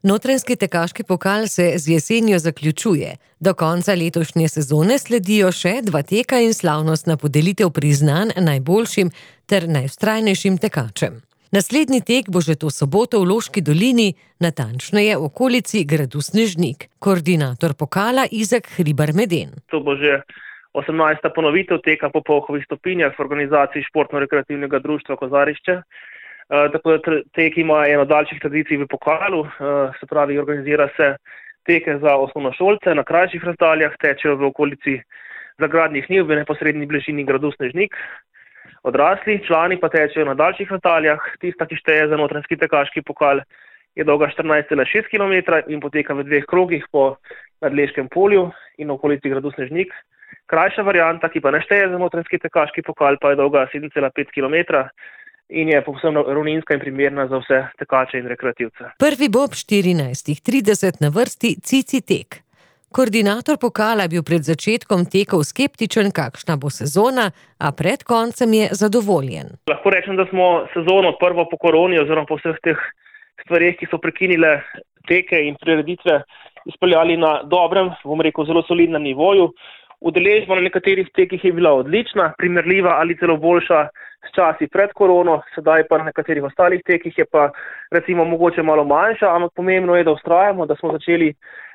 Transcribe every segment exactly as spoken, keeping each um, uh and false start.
Notranjski tekaški pokal se z jesenjo zaključuje. Do konca letošnje sezone sledijo še dva teka in slavnostna podelitev priznanj najboljšim ter najvztrajnejšim tekačem. Naslednji tek bo že to soboto v Loški dolini, natančneje v okolici gradu Snežnik. Koordinator pokala Izak Hribar Meden. To bo že osemnajsta ponovitev teka po Polhovih stopinjah v organizaciji Športno-rekreativnega društva Kozarišče. Uh, tako da tek ima eno daljših tradicij v pokalu, uh, se pravi, organizira se teke za osnovnošolce na krajših razdaljah, tečejo v okolici zagradnih njiv v neposredni bližini gradu Snežnik. Odrasli člani pa tečejo na daljših razdaljah. Tista, ki šteje za notranjski tekaški pokal, je dolga štirinajst celih šest kilometra in poteka v dveh krogih po Nadleškem polju in okolici gradu Snežnik. Krajša varianta, ki pa ne šteje za notranjski tekaški pokal, pa je dolga sedem celih pet kilometra. In je povsem ravninska in primerna za vse tekače in rekreativce. Prvi bo ob štirinajst trideset na vrsti Cici tek. Koordinator pokala je bil pred začetkom tekov skeptičen, kakšna bo sezona, a pred koncem je zadovoljen. Lahko rečem, da smo sezono prvo po koroni oziroma po vseh teh stvareh, ki so prekinile teke in prireditve, izpeljali na dobrem, bom rekel, zelo solidnem nivoju. Udeležba na nekaterih tekih je bila odlična, primerljiva ali celo boljša s časi pred korono, sedaj pa na nekaterih ostalih tekih je pa recimo mogoče malo manjša, ampak pomembno je, da vztrajamo, da smo začeli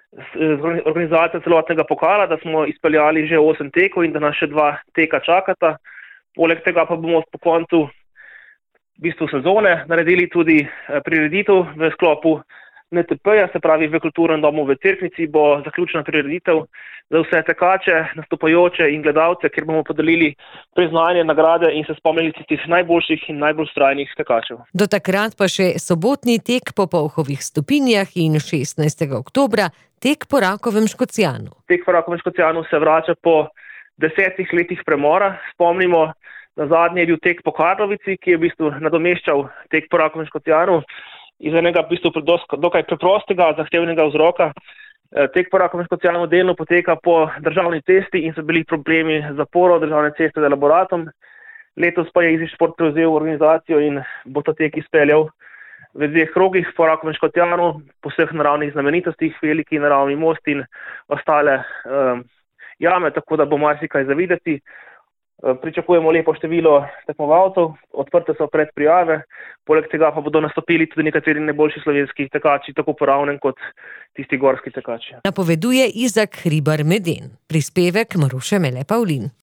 z organizacijo celotnega pokala, da smo izpeljali že osem tekov in da nas še dva teka čakata. Poleg tega pa bomo po koncu v bistvu sezone naredili tudi prireditev v sklopu N T P-ja, se pravi v Kulturnem domu v Cerknici bo zaključna prireditev za vse tekače, nastopajoče in gledalce, kjer bomo podelili priznanje, nagrade in se spomnili tistih najboljših in najbolj vztrajnih tekačev. Do takrat pa še sobotni tek po Polhovih stopinjah in šestnajstega oktobra tek po Rakovem Škocjanu. Tek po Rakovem Škocjanu se vrača po desetih letih premora. Spomnimo, na zadnje je bil tek po Karlovici, ki je v bistvu nadomeščal tek po Rakovem Škocjanu. Iz enega v bistvu dokaj preprostega, zahtevnega vzroka. Tek po Rakovem Škocjanu delno poteka po državni cesti in so bili problemi z zaporo državne ceste z elaboratom. Letos pa je Izišport prevzel organizacijo in bo ta tek izpeljal v dveh krogih po Rakovem Škocjanu, po vseh naravnih znamenitostih, veliki naravni most in ostale um, jame, tako da bo marsikaj za videti. Pričakujemo lepo število tekmovalcev, odprte so predprijave, poleg tega pa bodo nastopili tudi nekateri najboljši slovenski tekači, tako po ravnem kot tisti gorski tekači. Napoveduje Izak Hribar Meden. Prispevek Maruše Mele Pavlin.